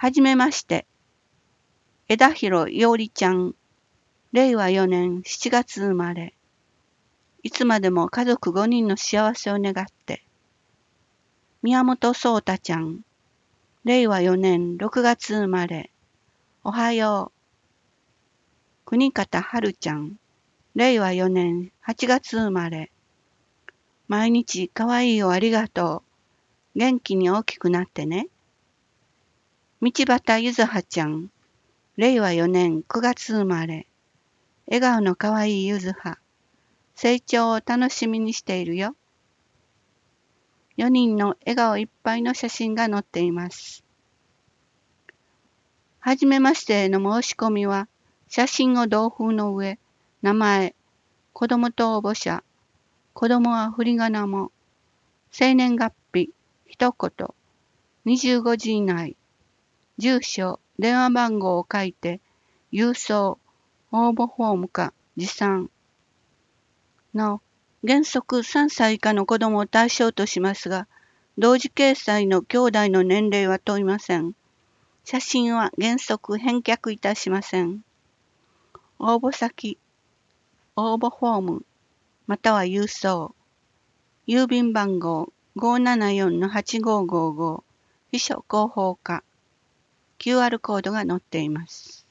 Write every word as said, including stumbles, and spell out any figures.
はじめまして。枝広いおりちゃん。れいわよねんしちがつ生まれ。いつまでも家族ごにんの幸せを願って。宮本聡太ちゃん。れいわよねんろくがつ生まれ。おはよう。国方春ちゃん。れいわよねんはちがつ生まれ。毎日かわいいをありがとう。元気に大きくなってね。道端ゆずはちゃん。れいわよねんくがつ生まれ。笑顔のかわいいゆずは。成長を楽しみにしているよ。よにんの笑顔いっぱいの写真が載っています。はじめましてへの申し込みは、写真を同封の上、名前、子供と応募者、子供は振り仮名も、生年月日、一言、にじゅうごじ以内、住所、電話番号を書いて、郵送、応募フォームか持参。なお、原則さんさい以下の子供を対象としますが、同時掲載の兄弟の年齢は問いません。写真は原則返却いたしません。応募先、応募フォーム、または郵送。郵便番号 ごーななよんのはちごーごーごー、秘書広報課。キューアール コードが載っています。